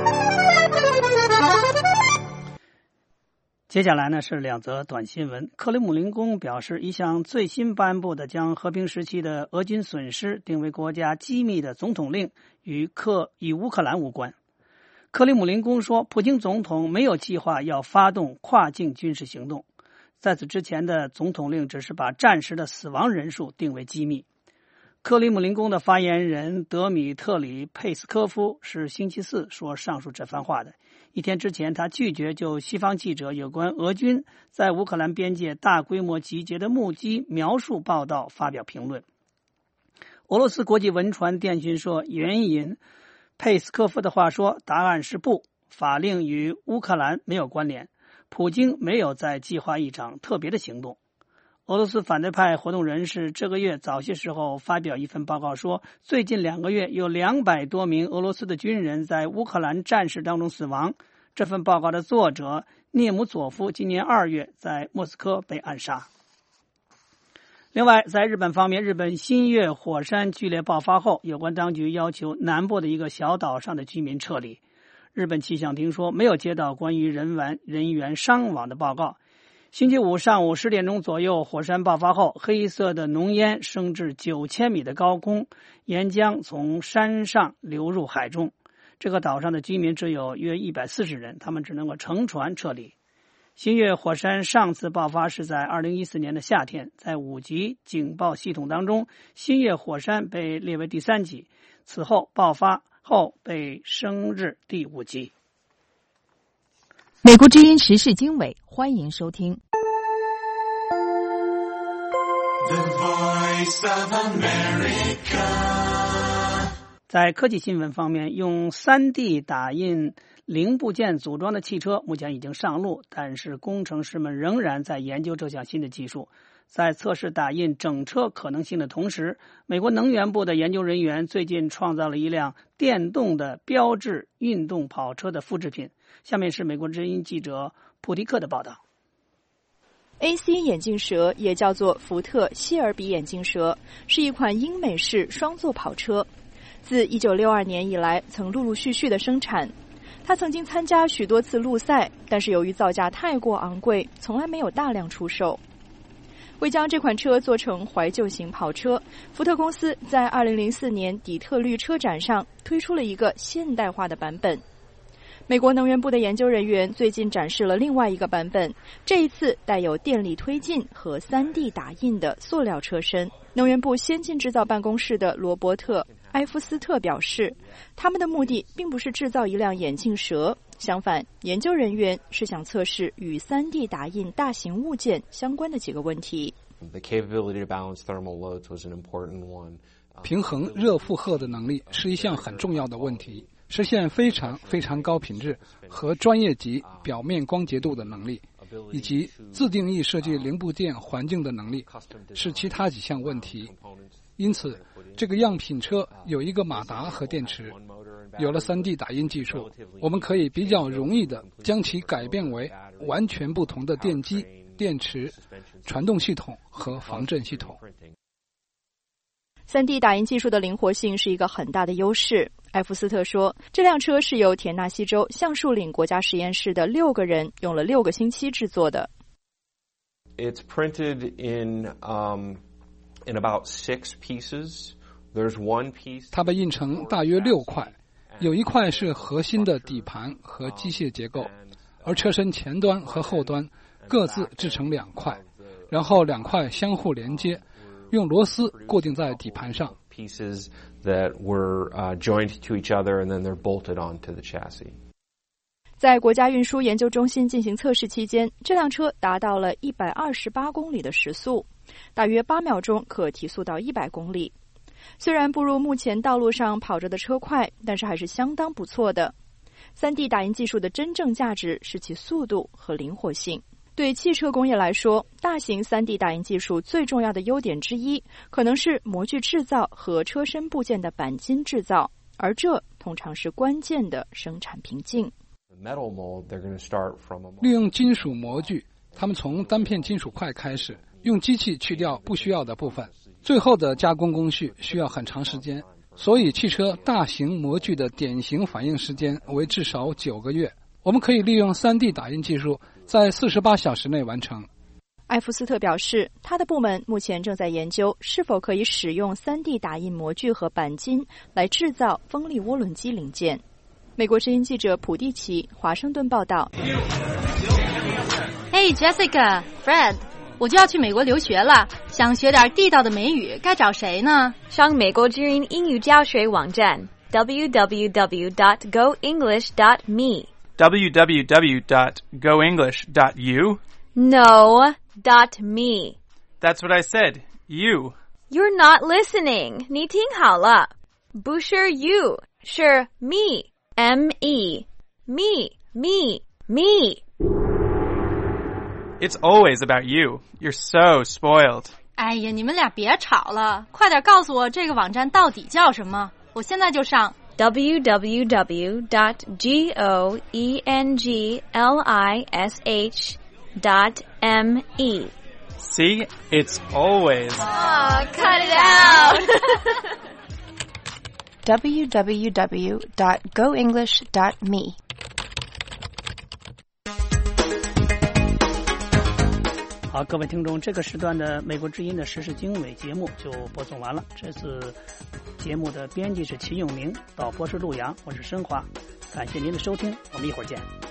接下来呢是两则短新闻。克里姆林宫表示，一项最新颁布的将和平时期的俄军损失定为国家机密的总统令与克与乌克兰无关。克里姆林宫说，普京总统没有计划要发动跨境军事行动。在此之前的总统令只是把战时的死亡人数定为机密。克里姆林宫的发言人德米特里·佩斯科夫是星期四说上述这番话的。一天之前，他拒绝就西方记者有关俄军在乌克兰边界大规模集结的目击描述报道发表评论。俄罗斯国际文传电讯社援引佩斯科夫的话说，答案是不，法令与乌克兰没有关联，普京没有在计划一场特别的行动。俄罗斯反对派活动人士这个月早些时候发表一份报告说，最近两个月有两百多名俄罗斯的军人在乌克兰战事当中死亡。这份报告的作者涅姆佐夫今年二月在莫斯科被暗杀。另外，在日本方面，日本新月火山剧烈爆发后，有关当局要求南部的一个小岛上的居民撤离。 日本气象厅说没有接到关于人员人员伤亡的报告。星期五上午十点钟左右，火山爆发后，黑色的浓烟升至九千米的高空，岩浆从山上流入海中。这个岛上的居民只有约一百四十人，他们只能够乘船撤离。新月火山上次爆发是在二零一四年的夏天，在五级警报系统当中，新月火山被列为第三级，此后爆发后被升至第五级。 美国之音时事经纬，欢迎收听。 The Voice of America。 在科技新闻方面，用 三 D 打印零部件组装的汽车目前已经上路，但是工程师们仍然在研究这项新的技术。在测试打印整车可能性的同时，美国能源部的研究人员最近创造了一辆电动的标致运动跑车的复制品。下面是美国之音记者普迪克的报道。 A C 眼镜蛇也叫做福特希尔比眼镜蛇，是一款英美式双座跑车，自一九六二年以来曾陆陆续续的生产。它曾经参加许多次路赛，但是由于造价太过昂贵，从来没有大量出售。为将这款车做成怀旧型跑车，福特公司在二零零四年底特律车展上推出了一个现代化的版本。美国能源部的研究人员最近展示了另外一个版本，这一次带有电力推进和 三 D 打印的塑料车身。能源部先进制造办公室的罗伯特·埃夫斯特表示，他们的目的并不是制造一辆眼镜蛇，相反，研究人员是想测试与 三 D 打印大型物件相关的几个问题。 平衡热负荷的能力是一项很重要的问题。实现非常非常高品质和专业级表面光洁度的能力，以及自定义设计零部件环境的能力，是其他几项问题。因此，这个样品车有一个马达和电池。有了 三 D 打印技术，我们可以比较容易地将其改变为完全不同的电机、电池、传动系统和防震系统。 三 D 打印技术的灵活性是一个很大的优势。埃夫斯特说，这辆车是由田纳西州橡树岭国家实验室的六个人用了六个星期制作的。 It's printed in, um, in about six pieces. There's one piece. 它被印成大约六块，有一块是核心的底盘和机械结构，而车身前端和后端各自制成两块，然后两块相互连接，用螺丝固定在底盘上。 Pieces that were uh, joined to each other and then they're bolted onto the chassis. 在国家运输研究中心进行测试期间，这辆车达到了一百二十八公里的时速，大约八秒钟可提速到一百公里。虽然不如目前道路上跑着的车快，但是还是相当不错的。三 D 打印技术的真正价值是其速度和灵活性。对汽车工业来说，大型 三 D 打印技术最重要的优点之一，可能是模具制造和车身部件的钣金制造，而这通常是关键的生产瓶颈。 利用金属模具，他们从单片金属块开始，用机器去掉不需要的部分，最后的加工工序需要很长时间，所以汽车大型模具的典型反应时间为至少九个月。我们可以利用 三 D 打印技术在四十八小时内完成。 埃夫斯特表示，他的部门目前正在研究是否可以使用 三 D 打印模具和钣金来制造风力涡轮机零件。美国之音记者普蒂奇，华盛顿报道。 Hey Jessica, Fred， 我就要去美国留学了，想学点地道的美语，该找谁呢？ 上美国之音英语教学网站 double-u double-u double-u dot go english dot me。double-u double-u double-u dot go english dot u? No, dot me. That's what I said. You. You're not listening. 你听好了，不是 you， 是 me. M E. Me, me, me. It's always about you. You're so spoiled. 哎呀，你们俩别吵了，快点告诉我这个网站到底叫什么，我现在就上。 double-u double-u double-u dot go english dot me. See? It's always. Oh, cut it out. double-u double-u double-u dot go english dot me. 好，各位听众，这个时段的美国之音的时事经纬节目就播送完了。这次节目的编辑是秦永明，导播是陆阳，我是申华，感谢您的收听，我们一会儿见。